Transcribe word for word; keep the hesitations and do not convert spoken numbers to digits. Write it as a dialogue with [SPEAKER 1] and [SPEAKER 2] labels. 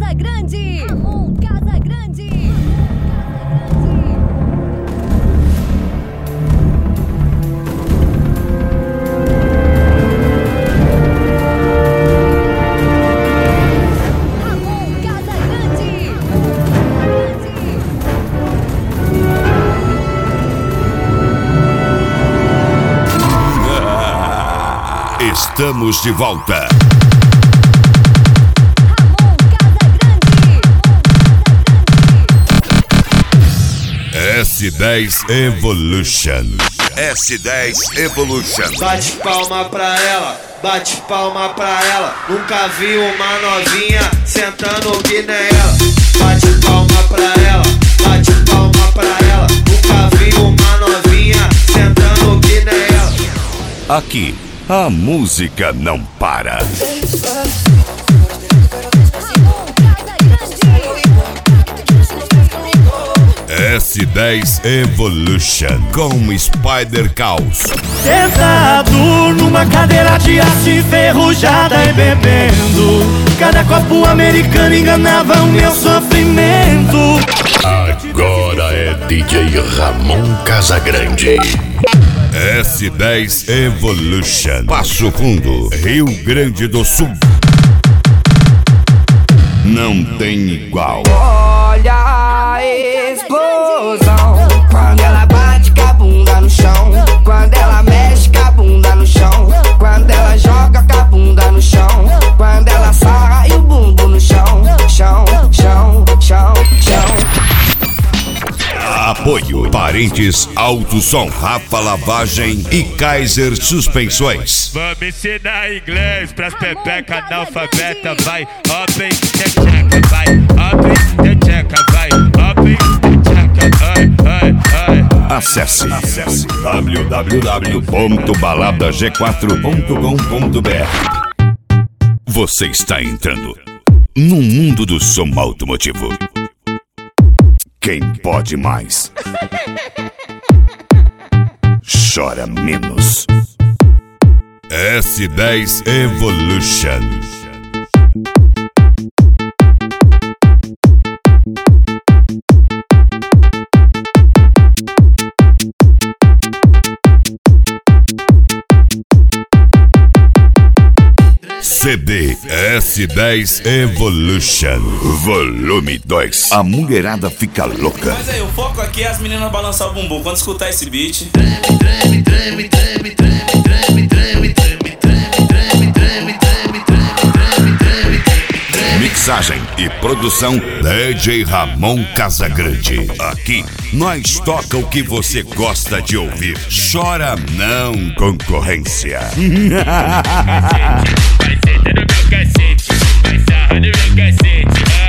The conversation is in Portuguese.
[SPEAKER 1] Casagrande. Ramon Casagrande.
[SPEAKER 2] Estamos de volta. S dez Evolution. S dez Evolution.
[SPEAKER 3] Bate palma pra ela, bate palma pra ela. Nunca vi uma novinha sentando que nem ela. Bate palma pra ela, bate palma pra ela. Nunca vi uma novinha sentando que nem ela.
[SPEAKER 2] Aqui a música não para. S dez Evolution com Spider Caos.
[SPEAKER 4] Sentado numa cadeira de aço enferrujada e bebendo, cada copo americano enganava o meu sofrimento.
[SPEAKER 2] Agora é D J Ramon Casagrande. S dez Evolution, Passo Fundo, Rio Grande do Sul. Não tem igual.
[SPEAKER 5] Olha a explosão quando ela bate com a bunda no chão, quando ela mexe com a bunda no chão, quando ela joga com a bunda no chão, quando ela sarra e o bumbo no chão, chão, chão, chão, chão.
[SPEAKER 2] Apoio Parentes Alto Som, Rafa Lavagem e Kaiser Suspensões.
[SPEAKER 6] Vamos ensinar inglês pras pepeca analfabeta, vai. Open, tcheca, vai. Open, tcheca, vai. Open, tcheca, ai, ai, ai.
[SPEAKER 2] Acesse, Acesse w w w ponto balada g quatro ponto com ponto b r. Você está entrando no mundo do som automotivo. Quem pode mais, chora menos. S dez Evolution. C D S dez Evolution Volume dois. A mulherada fica louca.
[SPEAKER 7] Mas aí, o foco aqui é as meninas balançar o bumbum quando escutar esse beat. Treme, treme, treme, treme, treme, treme, treme, treme, treme, treme, treme, treme, treme, treme.
[SPEAKER 2] Mixagem e produção D J Ramon Casagrande. Aqui nós toca o que você gosta de ouvir. Chora não, concorrência.
[SPEAKER 6] Vai sentar no meu cacete, vai sarrar no meu cacete.